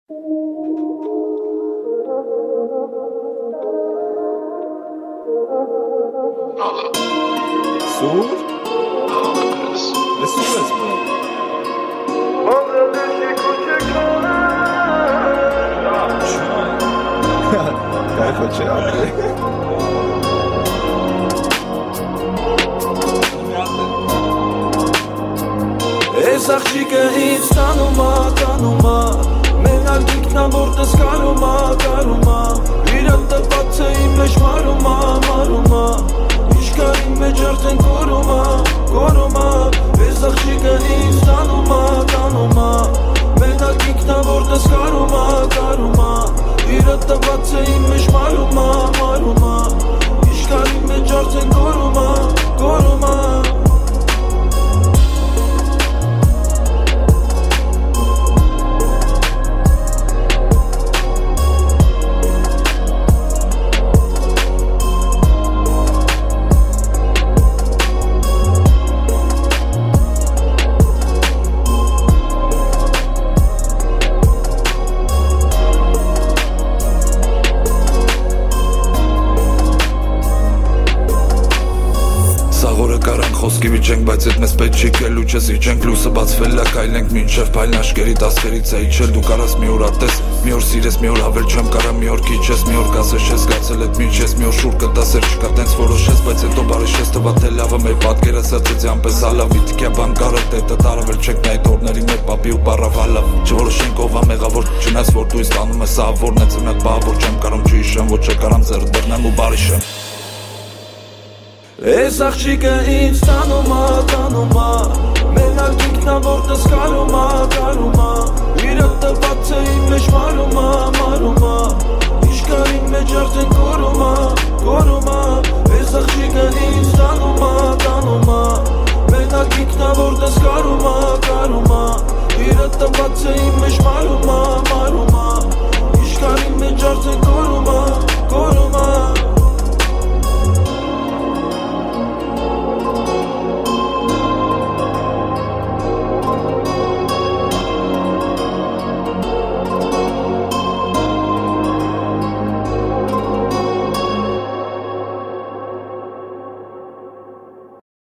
Sur? Nesur ես մը Կայֆը չէ ապրի Ես աղջիկը ինձ տանում ա Մենակ ինքնան որտես կարում ա Իրը տված է իմ մեջ մարում ա Իշկա իմ մեջ արդեն կորում ա Ես աղջիկը ինձ տանում ա Մենակ ինքնան որտես կարում ա Իրը տված է իմ մեջ մարում ա Իշկա իմ մեջ արդեն կորում ա Խոսքի վիճենք, բայց էդ մեզ պետք չի կելու չես իջենք Լույսը բացվել է կայլենք մինչև պայլն աշկերի տասկերից է իջել Դու կարաս մի օր ատես, մի օր սիրես, մի օր ավել չեմ կարա Մի օր քիչ ես, մի օր կասես չես գացել էդ միջ ես Մի օր շուր կտասեր չկա տենց որոշես Բայց հետո բարի շես տվա թե լավը մեր պատկերը սացեցի անպես հալավ Վիտիկյա բան կարել տետը տարավել չեք նա այդ օրների մեր պապի ու պարավ հալավ Չորոշենք ով ա մեղավոր չնայս որ դու ինձ տանում ես ավորն է ծնակ բավոր չեմ կարում չհիշեմ ոչ է կարամ ձեռ դռնեմ ու բարի շեմ Ես աղջիկը ինձ տանում ա Մենակ ինքնան որտես կարում ա Իրը տված է իմ մեջ մարում ա Իշկա իմ մեջ արդեն կորում ա Ես աղջիկը ինձ տանում ա Մենակ ինքնան որտես կարում ա Իրը տված է իմ մեջ մարում ա